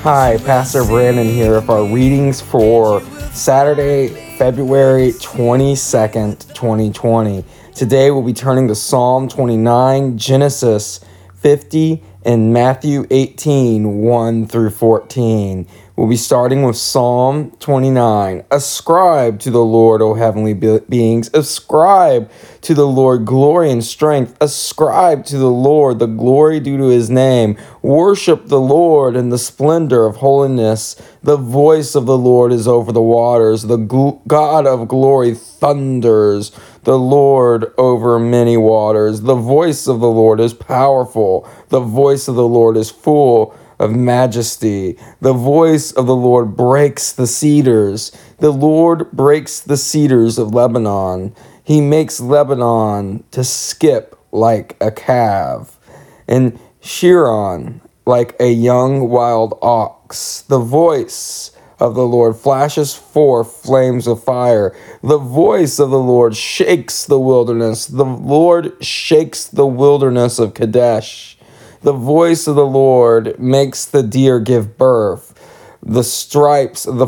Hi, Pastor Brandon here with our readings for Saturday, February 22nd, 2020. Today we'll be turning to Psalm 29, Genesis 50, and Matthew 18, 1 through 14. We'll be starting with Psalm 29. Ascribe to the Lord, O heavenly beings. Ascribe to the Lord glory and strength. Ascribe to the Lord the glory due to his name. Worship the Lord in the splendor of holiness. The voice of the Lord is over the waters. The God of glory thunders. The Lord over many waters. The voice of the Lord is powerful. The voice of the Lord is full of majesty. The voice of the Lord breaks the cedars. The Lord breaks the cedars of Lebanon. He makes Lebanon to skip like a calf, and Sharon like a young wild ox. The voice of the Lord flashes forth flames of fire. The voice of the Lord shakes the wilderness. The Lord shakes the wilderness of Kadesh. The voice of the Lord makes the deer give birth. The stripes the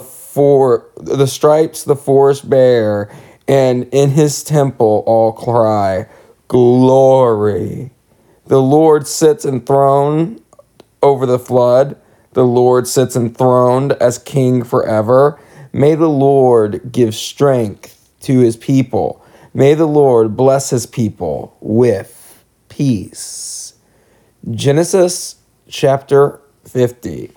forest bear, and in his temple all cry, glory. The Lord sits enthroned over the flood. The Lord sits enthroned as king forever. May the Lord give strength to his people. May the Lord bless his people with peace. Genesis chapter 50.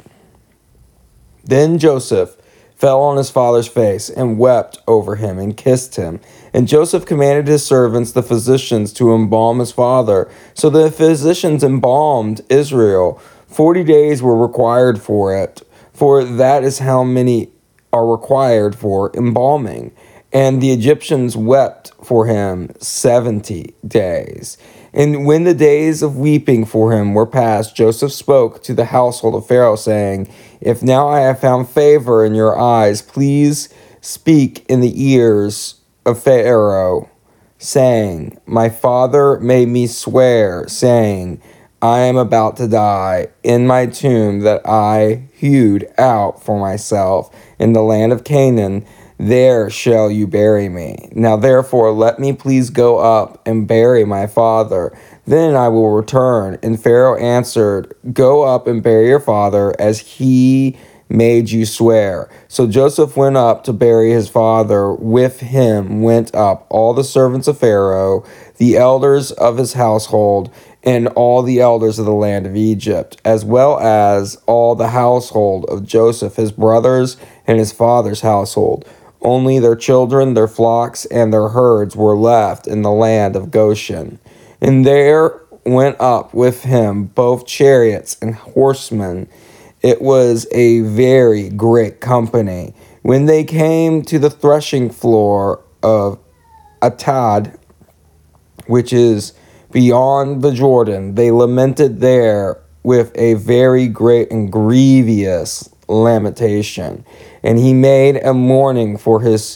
Then Joseph fell on his father's face and wept over him and kissed him. And Joseph commanded his servants, the physicians, to embalm his father. So the physicians embalmed Israel. 40 days were required for it, for that is how many are required for embalming. And the Egyptians wept for him 70 days. And when the days of weeping for him were past, Joseph spoke to the household of Pharaoh, saying, If now I have found favor in your eyes, please speak in the ears of Pharaoh, saying, My father made me swear, saying, I am about to die in my tomb that I hewed out for myself in the land of Canaan. There shall you bury me. Now therefore let me please go up and bury my father. Then I will return. And Pharaoh answered, Go up and bury your father as he made you swear. So Joseph went up to bury his father. With him went up all the servants of Pharaoh, the elders of his household, and all the elders of the land of Egypt, as well as all the household of Joseph, his brothers, and his father's household. Only their children, their flocks, and their herds were left in the land of Goshen. And there went up with him both chariots and horsemen. It was a very great company. When they came to the threshing floor of Atad, which is beyond the Jordan, they lamented there with a very great and grievous lamentation. And he made a mourning for his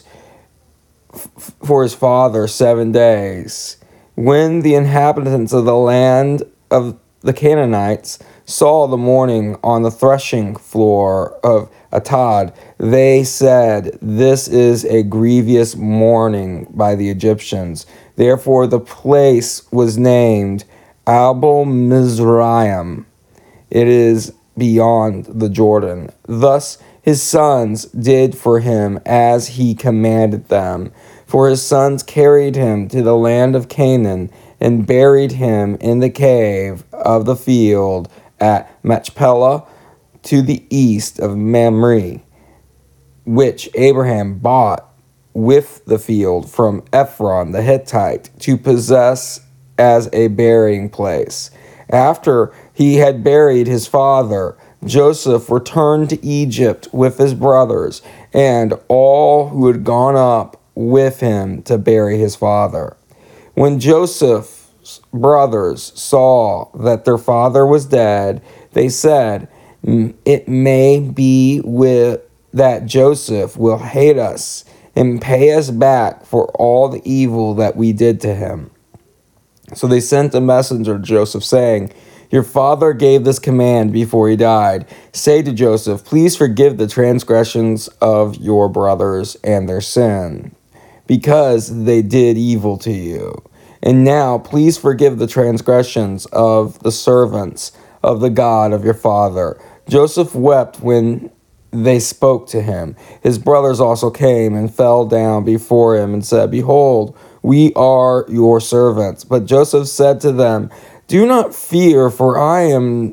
father 7 days. When the inhabitants of the land of the Canaanites saw the mourning on the threshing floor of Atad, they said, This is a grievous mourning by the Egyptians. Therefore the place was named Abel Mizraim. It is beyond the Jordan. Thus his sons did for him as he commanded them. For his sons carried him to the land of Canaan and buried him in the cave of the field at Machpelah to the east of Mamre, which Abraham bought with the field from Ephron the Hittite to possess as a burying place. After he had buried his father, Joseph returned to Egypt with his brothers and all who had gone up with him to bury his father. When Joseph's brothers saw that their father was dead, they said, It may be that Joseph will hate us and pay us back for all the evil that we did to him. So they sent a messenger to Joseph, saying, Your father gave this command before he died. Say to Joseph, please forgive the transgressions of your brothers and their sin, because they did evil to you. And now, please forgive the transgressions of the servants of the God of your father. Joseph wept when they spoke to him. His brothers also came and fell down before him and said, behold, we are your servants. But Joseph said to them, do not fear, for am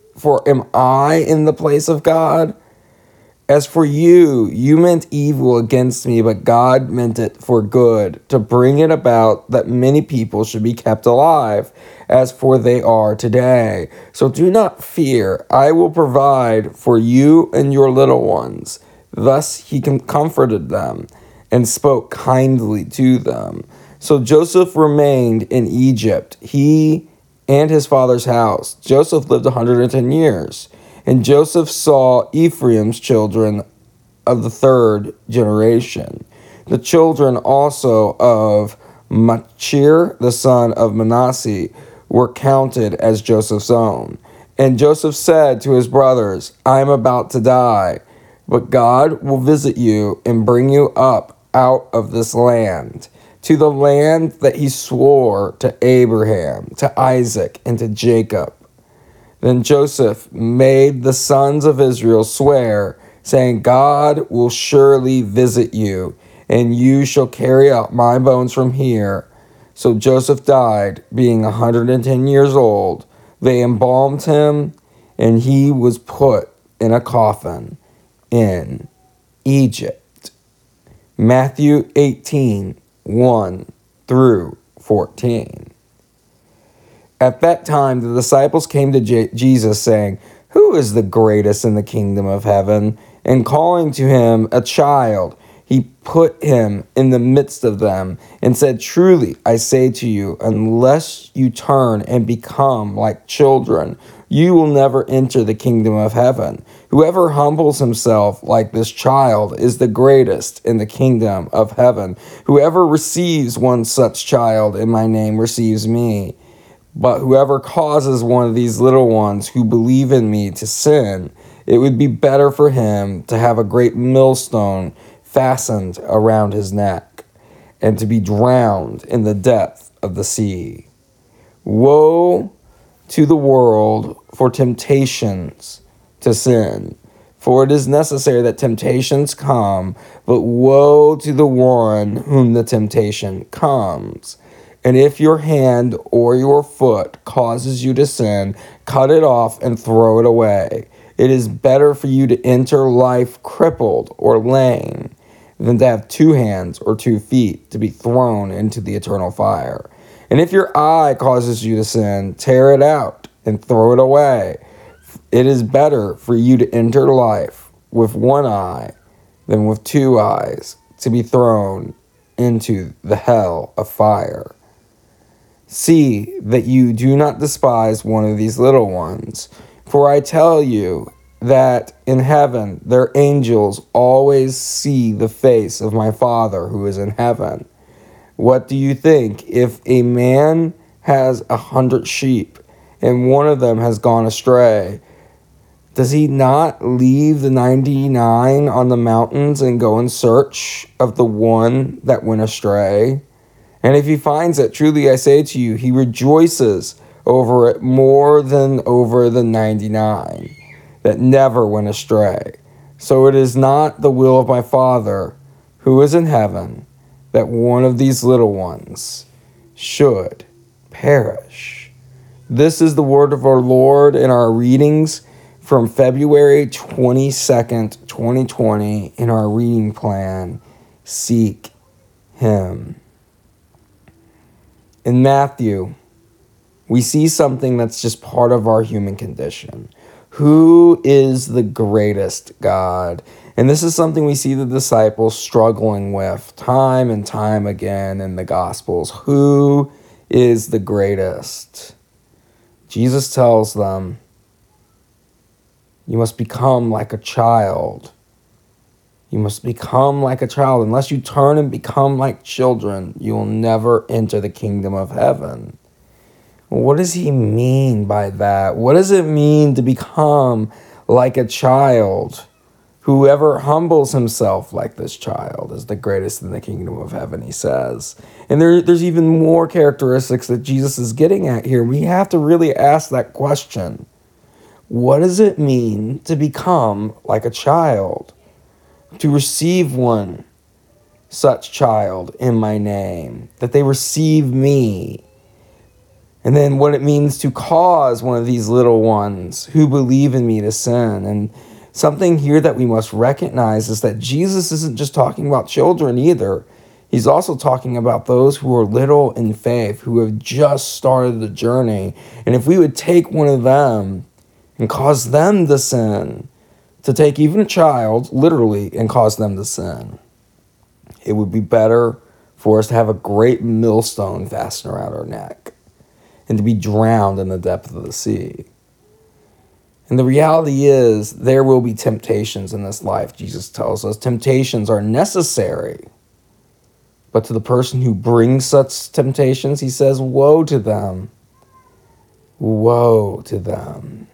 I in the place of God? As for you, you meant evil against me, but God meant it for good, to bring it about that many people should be kept alive, as for they are today. So do not fear, I will provide for you and your little ones. Thus he comforted them and spoke kindly to them. So Joseph remained in Egypt, he and his father's house. Joseph lived 110 years. And Joseph saw Ephraim's children of the third generation. The children also of Machir, the son of Manasseh, were counted as Joseph's own. And Joseph said to his brothers, I am about to die, but God will visit you and bring you up out of this land, to the land that he swore to Abraham, to Isaac, and to Jacob. Then Joseph made the sons of Israel swear, saying, God will surely visit you, and you shall carry out my bones from here. So Joseph died, being 110 years old. They embalmed him, and he was put in a coffin in Egypt. Matthew 18, 1 through 14. At that time, the disciples came to Jesus, saying, who is the greatest in the kingdom of heaven? And calling to him a child, he put him in the midst of them and said, truly, I say to you, unless you turn and become like children, you will never enter the kingdom of heaven. Whoever humbles himself like this child is the greatest in the kingdom of heaven. Whoever receives one such child in my name receives me. But whoever causes one of these little ones who believe in me to sin, it would be better for him to have a great millstone fastened around his neck and to be drowned in the depth of the sea. Woe to the world for temptations to sin, for it is necessary that temptations come, but woe to the one whom the temptation comes. And if your hand or your foot causes you to sin, cut it off and throw it away. It is better for you to enter life crippled or lame than to have 2 hands or 2 feet to be thrown into the eternal fire. And if your eye causes you to sin, tear it out and throw it away. It is better for you to enter life with 1 eye than with 2 eyes to be thrown into the hell of fire. See that you do not despise one of these little ones, for I tell you that in heaven their angels always see the face of my Father who is in heaven. What do you think? If a man has 100 sheep and one of them has gone astray, does he not leave the 99 on the mountains and go in search of the one that went astray? And if he finds it, truly I say to you, he rejoices over it more than over the 99 that never went astray. So it is not the will of my Father who is in heaven that one of these little ones should perish. This is the word of our Lord in our readings from February 22nd, 2020 in our reading plan, Seek Him. In Matthew, we see something that's just part of our human condition. Who is the greatest God? And this is something we see the disciples struggling with time and time again in the Gospels. Who is the greatest? Jesus tells them, you must become like a child. You must become like a child. Unless you turn and become like children, you will never enter the kingdom of heaven. What does he mean by that? What does it mean to become like a child? Whoever humbles himself like this child is the greatest in the kingdom of heaven, he says. And there's even more characteristics that Jesus is getting at here. We have to really ask that question. What does it mean to become like a child? To receive one such child in my name, that they receive me. And then what it means to cause one of these little ones who believe in me to sin. And something here that we must recognize is that Jesus isn't just talking about children either. He's also talking about those who are little in faith, who have just started the journey. And if we would take one of them and cause them to sin, to take even a child, literally, and cause them to sin, it would be better for us to have a great millstone fastened around our neck and to be drowned in the depth of the sea. And the reality is, there will be temptations in this life, Jesus tells us. Temptations are necessary. But to the person who brings such temptations, he says, woe to them. Woe to them.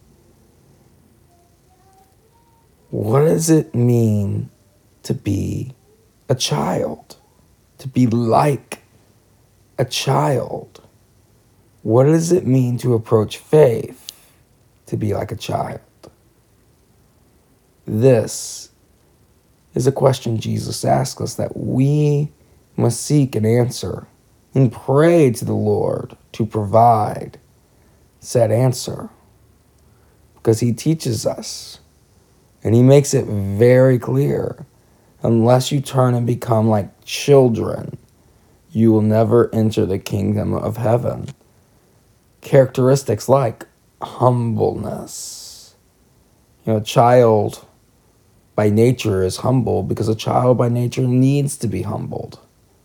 What does it mean to be a child? To be like a child? What does it mean to approach faith? To be like a child? This is a question Jesus asks us that we must seek an answer and pray to the Lord to provide said answer, because he teaches us and he makes it very clear. Unless you turn and become like children, you will never enter the kingdom of heaven. Characteristics like humbleness. A child by nature is humble because a child by nature needs to be humbled.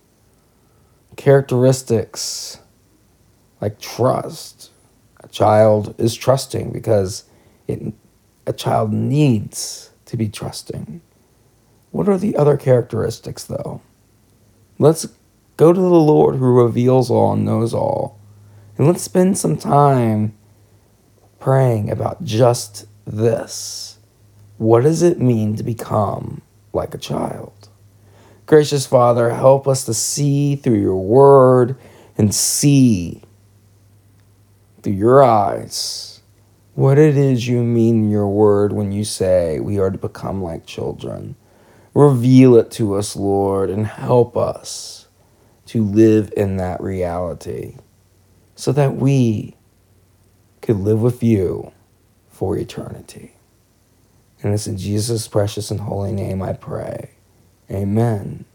Characteristics like trust. A child is trusting because a child needs to be trusting. What are the other characteristics, though? Let's go to the Lord who reveals all and knows all, and let's spend some time praying about just this. What does it mean to become like a child? Gracious Father, help us to see through your word and see through your eyes what it is you mean in your word when you say we are to become like children. Reveal it to us, Lord, and help us to live in that reality so that we could live with you for eternity. And it's in Jesus' precious and holy name I pray. Amen.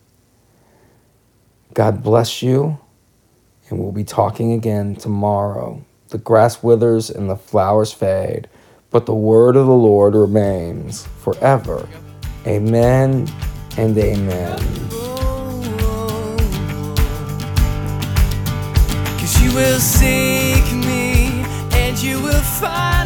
God bless you, and we'll be talking again tomorrow. The grass withers and the flowers fade, but the word of the Lord remains forever. Amen and amen. 'Cause you will seek me and you will find